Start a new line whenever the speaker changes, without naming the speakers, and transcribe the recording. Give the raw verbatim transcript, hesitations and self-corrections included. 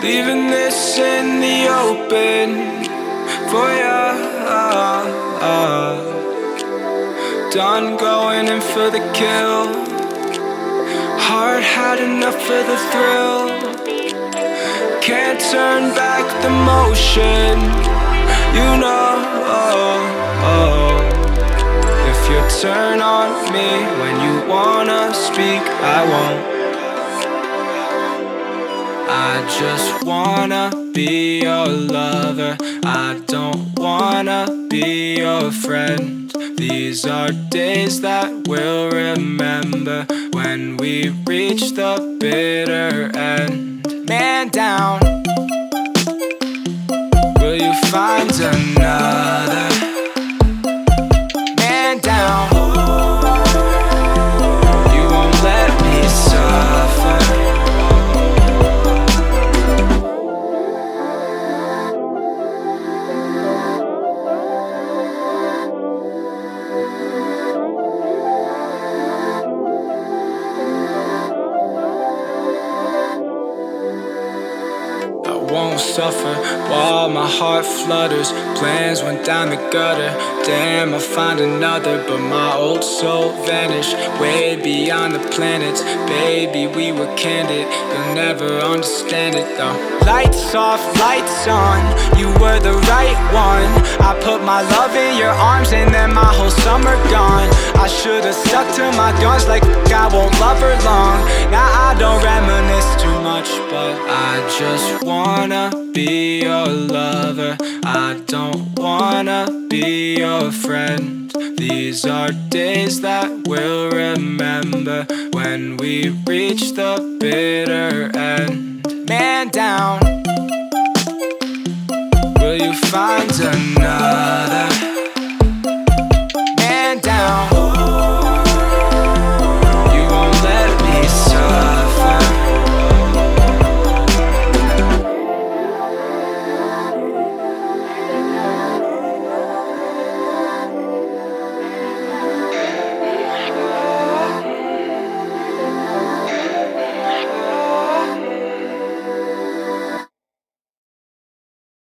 Leaving this in the open for ya. Done going in for the kill. Heart had enough of the thrill. Can't turn back the motion, you know. If you turn on me when you wanna speak, I won't. I just wanna be your lover. I don't wanna be your friend. These are days that we'll remember when we reach the bitter end. Man down, will you find another? Man down, you won't let me suffer. Won't suffer while my heart flutters. Plans went down the gutter. Damn, I find another, but my old soul vanished way beyond the planets. Baby, we were candid. You'll never understand it though. Lights off, lights on. You were the right one. I put my love in your arms and then my whole summer gone. I should've stuck to my guns like I won't love her long. Now I don't reminisce too much, but I just wanna be your lover. I don't wanna be your friend. These are days that we'll remember when we reach the bitter end. Man down, will you find another?